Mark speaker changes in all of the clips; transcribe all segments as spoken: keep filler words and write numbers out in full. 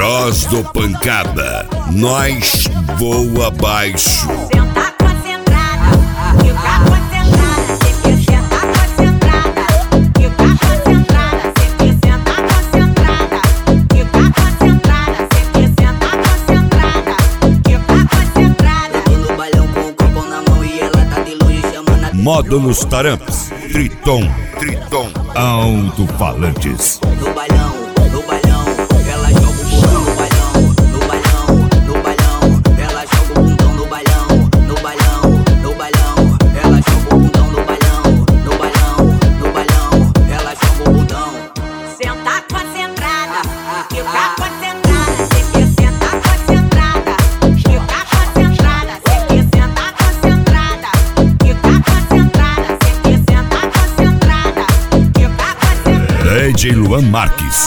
Speaker 1: Cross do Pancada, nós voa abaixo.
Speaker 2: Senta concentrada, fica concentrada, cê que senta concentrada, fica concentrada, cê que senta concentrada, fica concentrada, cê que senta concentrada, fica concentrada.
Speaker 3: Tô no bailão com o copo na mão e ela tá de longe chamando a
Speaker 1: Módulos Taramps, Triton, Triton, alto-falantes.
Speaker 3: No bailão, no bailão, ela joga o bundão no bailão, no bailão, no bailão, ela joga o bundão no bailão, no bailão, no bailão, ela joga o bundão no bailão, no bailão, no bailão, ela joga o bundão.
Speaker 2: Senta concentrada, fica concentrada, cê que senta concentrada, fica concentrada, cê que senta concentrada, fica concentrada, cê que senta concentrada, fica concentrada.
Speaker 1: D J Luan Marques.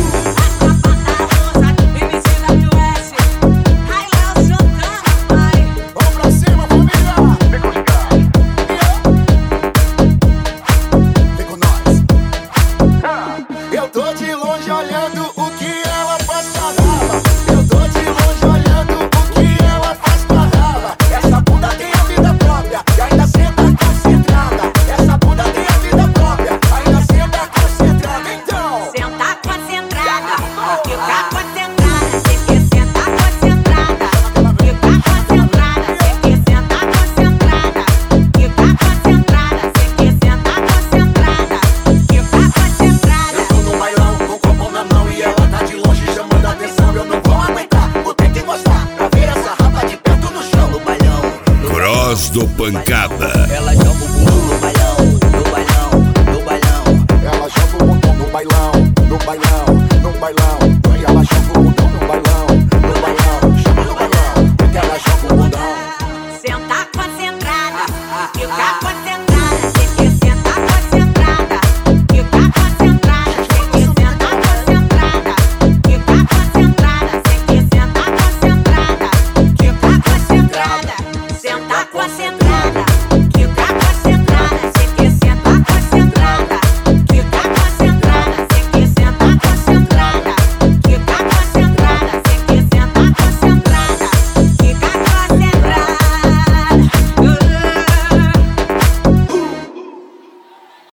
Speaker 4: Eu tô de longe olhando o que ela faz pra rala. Eu tô de longe olhando o que ela faz pra rala. Essa bunda tem a vida própria e ainda senta concentrada. Essa bunda tem a vida própria, ainda senta concentrada. Então,
Speaker 2: Senta concentrada, fica concentrada, cê que senta concentrada, fica concentrada, cê que senta concentrada, fica concentrada, cê que senta concentrada, fica concentrada.
Speaker 4: eu tô no bailão com o copo na mão e ela tá de longe chamando a atenção. Eu não vou aguentar, vou ter que mostrar pra ver essa rapa de perto no chão.
Speaker 3: No bailão,
Speaker 1: Cross do Pancada,
Speaker 3: ela joga o bundão no bailão, no bailão, no bailão.
Speaker 4: Ela joga o bundão no bailão, no bailão.